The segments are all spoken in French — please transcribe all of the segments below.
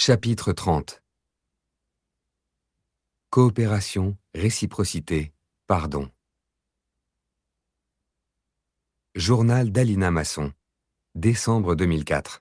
Chapitre 30. Coopération, réciprocité, pardon. Journal d'Alina Masson, décembre 2004.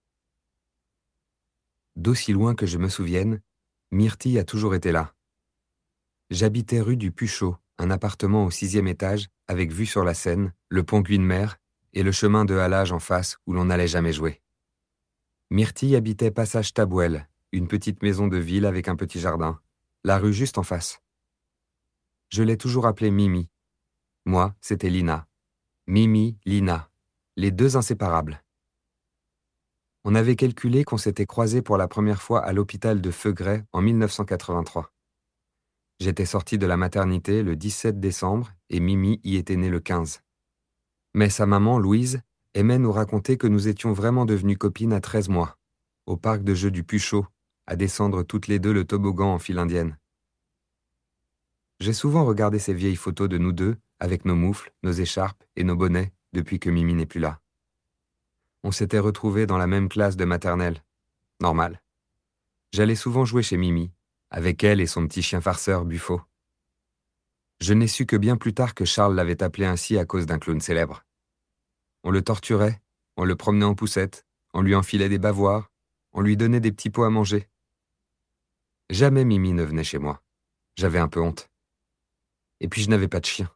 D'aussi loin que je me souvienne, Myrtille a toujours été là. J'habitais rue du Puchot, un appartement au 6e étage avec vue sur la Seine, le pont Guynemer et le chemin de halage en face où l'on n'allait jamais jouer. Myrtille habitait passage Tabouel, une petite maison de ville avec un petit jardin, la rue juste en face. Je l'ai toujours appelée Mimi. Moi, c'était Lina. Mimi, Lina, les deux inséparables. On avait calculé qu'on s'était croisés pour la première fois à l'hôpital de Feugret en 1983. J'étais sorti de la maternité le 17 décembre et Mimi y était née le 15. Mais sa maman, Louise, aimait nous raconter que nous étions vraiment devenues copines à 13 mois, au parc de jeux du Puchot, à descendre toutes les deux le toboggan en file indienne. J'ai souvent regardé ces vieilles photos de nous deux, avec nos moufles, nos écharpes et nos bonnets, depuis que Mimi n'est plus là. On s'était retrouvés dans la même classe de maternelle. Normal. J'allais souvent jouer chez Mimi, avec elle et son petit chien farceur, Buffo. Je n'ai su que bien plus tard que Charles l'avait appelé ainsi à cause d'un clown célèbre. On le torturait, on le promenait en poussette, on lui enfilait des bavoirs, on lui donnait des petits pots à manger. Jamais Mimi ne venait chez moi. J'avais un peu honte. Et puis je n'avais pas de chien.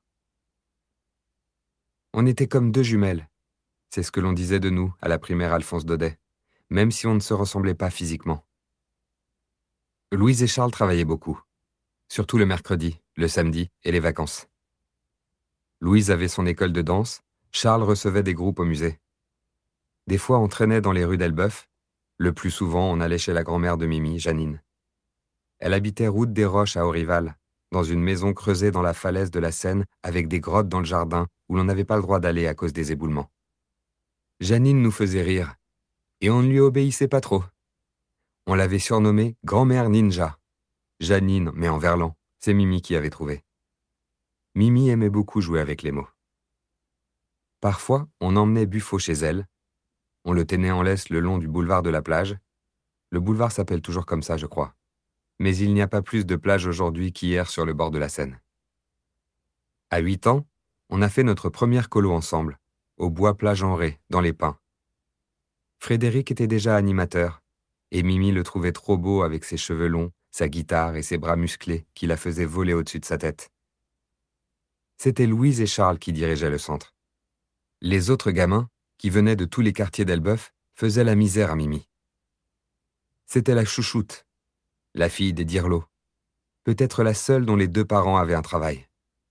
On était comme deux jumelles. C'est ce que l'on disait de nous à la primaire Alphonse Daudet, même si on ne se ressemblait pas physiquement. Louise et Charles travaillaient beaucoup, surtout le mercredi, le samedi et les vacances. Louise avait son école de danse, Charles recevait des groupes au musée. Des fois, on traînait dans les rues d'Elbeuf. Le plus souvent, on allait chez la grand-mère de Mimi, Janine. Elle habitait route des Roches à Orival, dans une maison creusée dans la falaise de la Seine avec des grottes dans le jardin où l'on n'avait pas le droit d'aller à cause des éboulements. Janine nous faisait rire, et on ne lui obéissait pas trop. On l'avait surnommée Grand-mère Ninja. Janine, mais en verlan, c'est Mimi qui avait trouvé. Mimi aimait beaucoup jouer avec les mots. Parfois, on emmenait Buffo chez elle. On le tenait en laisse le long du boulevard de la plage. Le boulevard s'appelle toujours comme ça, je crois. Mais il n'y a pas plus de plage aujourd'hui qu'hier sur le bord de la Seine. À 8 ans, on a fait notre première colo ensemble, au bois Plage-en-Ré, dans les pins. Frédéric était déjà animateur, et Mimi le trouvait trop beau avec ses cheveux longs, sa guitare et ses bras musclés qui la faisaient voler au-dessus de sa tête. C'était Louise et Charles qui dirigeaient le centre. Les autres gamins, qui venaient de tous les quartiers d'Elbeuf, faisaient la misère à Mimi. C'était la chouchoute, la fille des Dirlots, peut-être la seule dont les deux parents avaient un travail.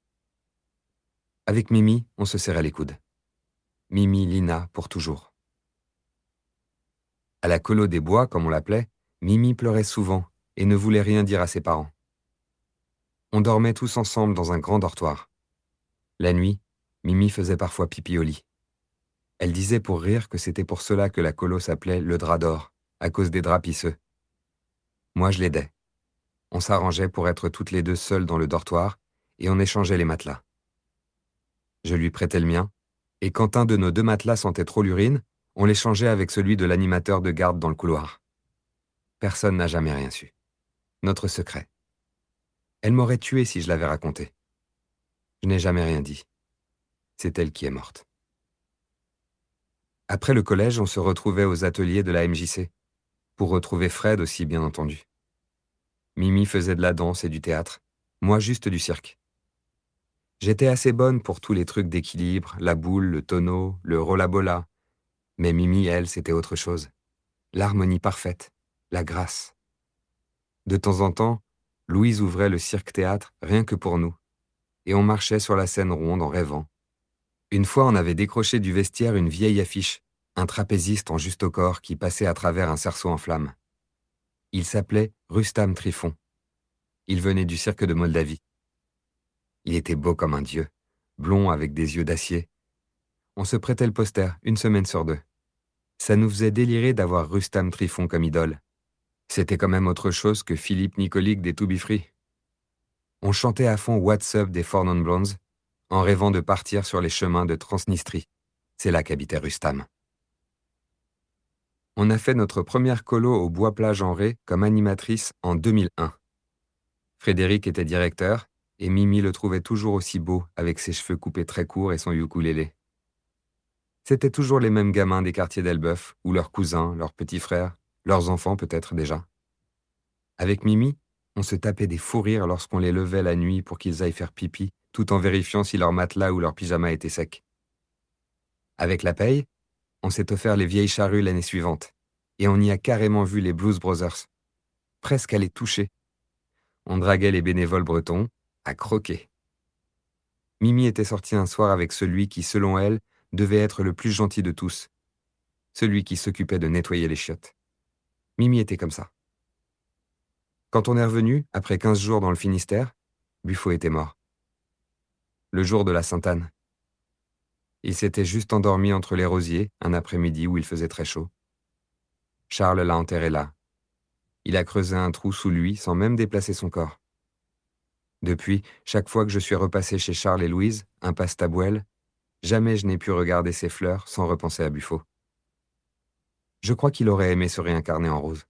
Avec Mimi, on se serrait les coudes. Mimi, Lina, pour toujours. À la colo des bois, comme on l'appelait, Mimi pleurait souvent et ne voulait rien dire à ses parents. On dormait tous ensemble dans un grand dortoir. La nuit, Mimi faisait parfois pipi au lit. Elle disait pour rire que c'était pour cela que la colo s'appelait le drap d'or, à cause des draps pisseux. Moi, je l'aidais. On s'arrangeait pour être toutes les deux seules dans le dortoir et on échangeait les matelas. Je lui prêtais le mien, et quand un de nos deux matelas sentait trop l'urine, on l'échangeait avec celui de l'animateur de garde dans le couloir. Personne n'a jamais rien su. Notre secret. Elle m'aurait tué si je l'avais raconté. Je n'ai jamais rien dit. C'est elle qui est morte. Après le collège, on se retrouvait aux ateliers de la MJC, pour retrouver Fred aussi, bien entendu. Mimi faisait de la danse et du théâtre, moi juste du cirque. J'étais assez bonne pour tous les trucs d'équilibre, la boule, le tonneau, le rollabola. Mais Mimi, elle, c'était autre chose. L'harmonie parfaite, la grâce. De temps en temps, Louise ouvrait le cirque-théâtre rien que pour nous, et on marchait sur la scène ronde en rêvant. Une fois, on avait décroché du vestiaire une vieille affiche, un trapéziste en juste au corps qui passait à travers un cerceau en flammes. Il s'appelait Rustam Trifon. Il venait du cirque de Moldavie. Il était beau comme un dieu, blond avec des yeux d'acier. On se prêtait le poster 1 semaine sur 2. Ça nous faisait délirer d'avoir Rustam Trifon comme idole. C'était quand même autre chose que Philippe Nicolic des To Be Free. On chantait à fond What's Up des Four Non Blondes, en rêvant de partir sur les chemins de Transnistrie. C'est là qu'habitait Rustam. On a fait notre première colo au Bois-Plage en Ré comme animatrice en 2001. Frédéric était directeur et Mimi le trouvait toujours aussi beau avec ses cheveux coupés très courts et son ukulélé. C'étaient toujours les mêmes gamins des quartiers d'Elbeuf, ou leurs cousins, leurs petits frères, leurs enfants peut-être déjà. Avec Mimi, on se tapait des fous rires lorsqu'on les levait la nuit pour qu'ils aillent faire pipi, tout en vérifiant si leur matelas ou leur pyjama était sec. Avec la paye, on s'est offert les vieilles charrues l'année suivante, et on y a carrément vu les Blues Brothers. Presque à les toucher. On draguait les bénévoles bretons, à croquer. Mimi était sortie un soir avec celui qui, selon elle, devait être le plus gentil de tous. Celui qui s'occupait de nettoyer les chiottes. Mimi était comme ça. Quand on est revenu, après 15 jours dans le Finistère, Buffo était mort. Le jour de la Sainte-Anne. Il s'était juste endormi entre les rosiers, un après-midi où il faisait très chaud. Charles l'a enterré là. Il a creusé un trou sous lui sans même déplacer son corps. Depuis, chaque fois que je suis repassé chez Charles et Louise, impasse Tabouel, jamais je n'ai pu regarder ces fleurs sans repenser à Buffo. Je crois qu'il aurait aimé se réincarner en rose.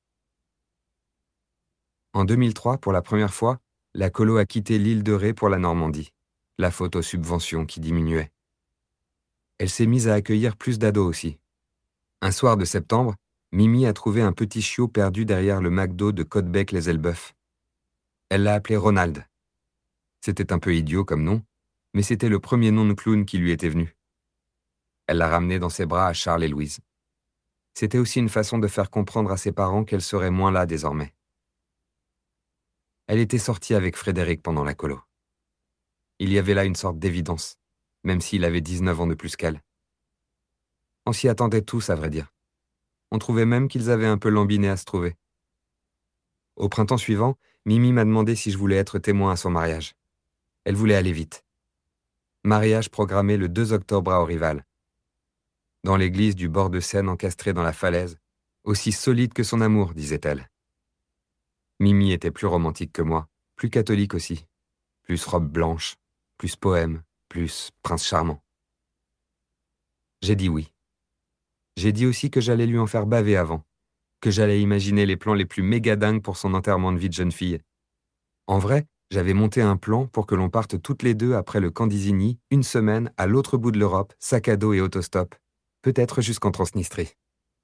En 2003, pour la première fois, la colo a quitté l'île de Ré pour la Normandie, la faute aux subventions qui diminuaient. Elle s'est mise à accueillir plus d'ados aussi. Un soir de septembre, Mimi a trouvé un petit chiot perdu derrière le McDo de Côtebec-les-Elbeuf. Elle l'a appelé Ronald. C'était un peu idiot comme nom, mais c'était le premier nom de clown qui lui était venu. Elle l'a ramené dans ses bras à Charles et Louise. C'était aussi une façon de faire comprendre à ses parents qu'elle serait moins là désormais. Elle était sortie avec Frédéric pendant la colo. Il y avait là une sorte d'évidence, même s'il avait 19 ans de plus qu'elle. On s'y attendait tous, à vrai dire. On trouvait même qu'ils avaient un peu lambiné à se trouver. Au printemps suivant, Mimi m'a demandé si je voulais être témoin à son mariage. Elle voulait aller vite. Mariage programmé le 2 octobre à Aurival. Dans l'église du bord de Seine encastrée dans la falaise, aussi solide que son amour, disait-elle. Mimi était plus romantique que moi, plus catholique aussi, plus robe blanche, plus poème, plus prince charmant. J'ai dit oui. J'ai dit aussi que j'allais lui en faire baver avant, que j'allais imaginer les plans les plus méga dingues pour son enterrement de vie de jeune fille. En vrai, j'avais monté un plan pour que l'on parte toutes les deux après le camp d'Isigny, une semaine à l'autre bout de l'Europe, sac à dos et autostop, peut-être jusqu'en Transnistrie.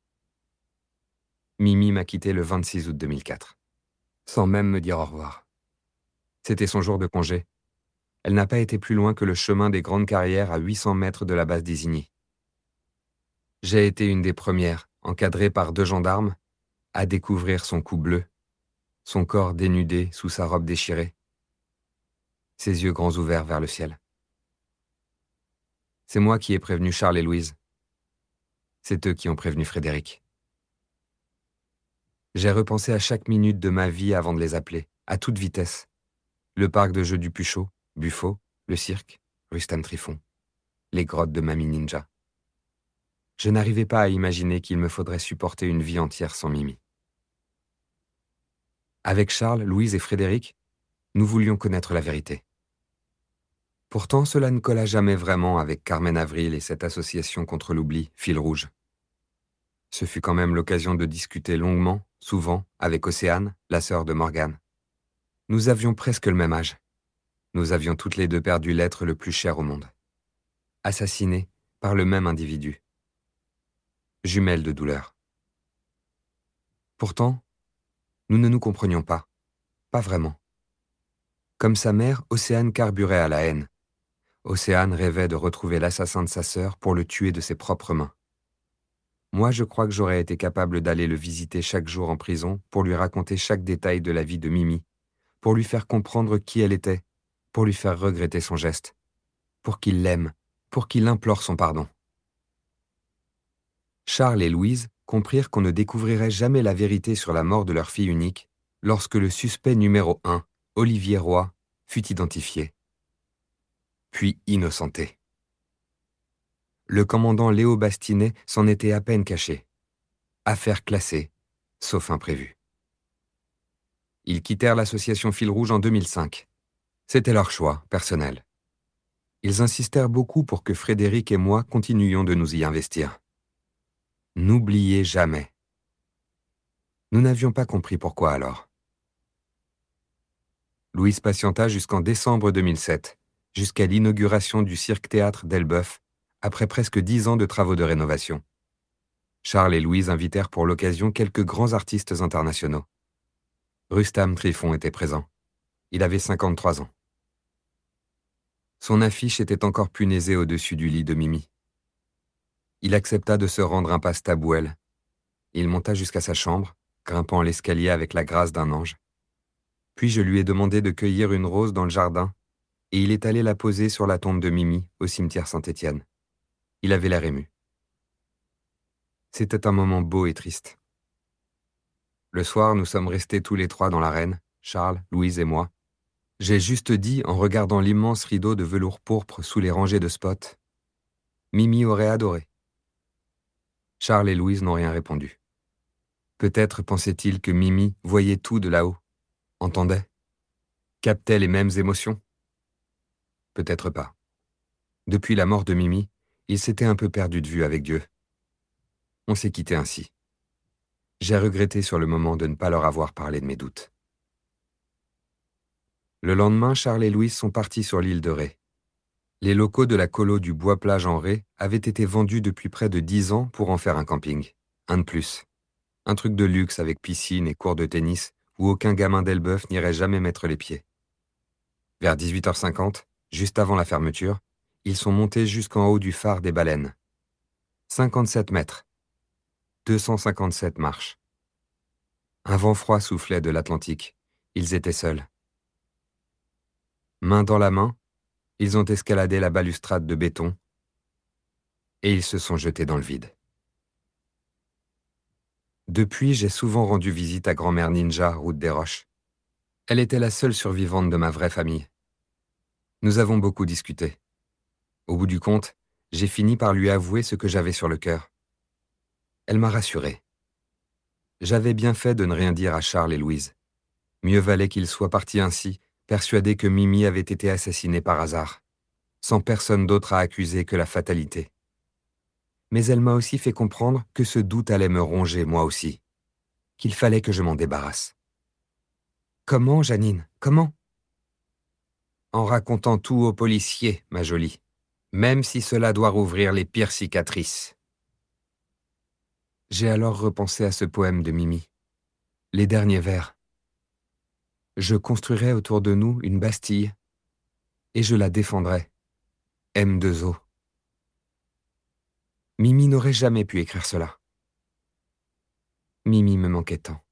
Mimi m'a quitté le 26 août 2004, sans même me dire au revoir. C'était son jour de congé. Elle n'a pas été plus loin que le chemin des grandes carrières à 800 mètres de la base d'Isigny. J'ai été une des premières, encadrée par 2 gendarmes, à découvrir son cou bleu, son corps dénudé sous sa robe déchirée, ses yeux grands ouverts vers le ciel. C'est moi qui ai prévenu Charles et Louise. C'est eux qui ont prévenu Frédéric. J'ai repensé à chaque minute de ma vie avant de les appeler, à toute vitesse. Le parc de jeux du Puchot, Buffo, le cirque, Rustam Trifon, les grottes de Mamie Ninja. Je n'arrivais pas à imaginer qu'il me faudrait supporter une vie entière sans Mimi. Avec Charles, Louise et Frédéric, nous voulions connaître la vérité. Pourtant, cela ne colla jamais vraiment avec Carmen Avril et cette association contre l'oubli, Fil Rouge. Ce fut quand même l'occasion de discuter longuement, souvent, avec Océane, la sœur de Morgane. Nous avions presque le même âge. Nous avions toutes les deux perdu l'être le plus cher au monde. Assassinés par le même individu. Jumelles de douleur. Pourtant, nous ne nous comprenions pas. Pas vraiment. Comme sa mère, Océane carburait à la haine. Océane rêvait de retrouver l'assassin de sa sœur pour le tuer de ses propres mains. Moi, je crois que j'aurais été capable d'aller le visiter chaque jour en prison pour lui raconter chaque détail de la vie de Mimi, pour lui faire comprendre qui elle était, pour lui faire regretter son geste, pour qu'il l'aime, pour qu'il implore son pardon. Charles et Louise comprirent qu'on ne découvrirait jamais la vérité sur la mort de leur fille unique lorsque le suspect numéro 1, Olivier Roy, fut identifié, puis innocenté. Le commandant Léo Bastinet s'en était à peine caché. Affaire classée, sauf imprévu. Ils quittèrent l'association Fil Rouge en 2005. C'était leur choix, personnel. Ils insistèrent beaucoup pour que Frédéric et moi continuions de nous y investir. N'oubliez jamais, Nous n'avions pas compris pourquoi alors. Louise patienta jusqu'en décembre 2007, jusqu'à l'inauguration du Cirque-Théâtre d'Elbeuf, après presque 10 ans de travaux de rénovation. Charles et Louise invitèrent pour l'occasion quelques grands artistes internationaux. Rustam Trifon était présent. Il avait 53 ans. Son affiche était encore punaisée au-dessus du lit de Mimi. Il accepta de se rendre impasse Tabouel. Il monta jusqu'à sa chambre, grimpant l'escalier avec la grâce d'un ange. Puis je lui ai demandé de cueillir une rose dans le jardin, et il est allé la poser sur la tombe de Mimi au cimetière Saint-Étienne. Il avait l'air ému. C'était un moment beau et triste. Le soir, nous sommes restés tous les trois dans l'arène, Charles, Louise et moi. J'ai juste dit, en regardant l'immense rideau de velours pourpre sous les rangées de spots, « Mimi aurait adoré ». Charles et Louise n'ont rien répondu. Peut-être pensait-il que Mimi voyait tout de là-haut, entendait, captait les mêmes émotions. Peut-être pas. Depuis la mort de Mimi, il s'était un peu perdu de vue avec Dieu. On s'est quitté ainsi. J'ai regretté sur le moment de ne pas leur avoir parlé de mes doutes. Le lendemain, Charles et Louise sont partis sur l'île de Ré. Les locaux de la colo du Bois-Plage en Ré avaient été vendus depuis près de 10 ans pour en faire un camping. Un de plus. Un truc de luxe avec piscine et cours de tennis où aucun gamin d'Elbeuf n'irait jamais mettre les pieds. Vers 18h50, juste avant la fermeture, ils sont montés jusqu'en haut du phare des Baleines. 57 mètres. 257 marches. Un vent froid soufflait de l'Atlantique. Ils étaient seuls. Main dans la main, ils ont escaladé la balustrade de béton et ils se sont jetés dans le vide. Depuis, j'ai souvent rendu visite à grand-mère Ninja, route des Roches. Elle était la seule survivante de ma vraie famille. Nous avons beaucoup discuté. Au bout du compte, j'ai fini par lui avouer ce que j'avais sur le cœur. Elle m'a rassuré. J'avais bien fait de ne rien dire à Charles et Louise. Mieux valait qu'ils soient partis ainsi, persuadés que Mimi avait été assassinée par hasard, sans personne d'autre à accuser que la fatalité. Mais elle m'a aussi fait comprendre que ce doute allait me ronger moi aussi, qu'il fallait que je m'en débarrasse. Comment, Janine, comment ? En racontant tout aux policiers, ma jolie, même si cela doit rouvrir les pires cicatrices. J'ai alors repensé à ce poème de Mimi, les derniers vers. Je construirai autour de nous une Bastille et je la défendrai. M2O. Mimi n'aurait jamais pu écrire cela. Mimi me manquait tant.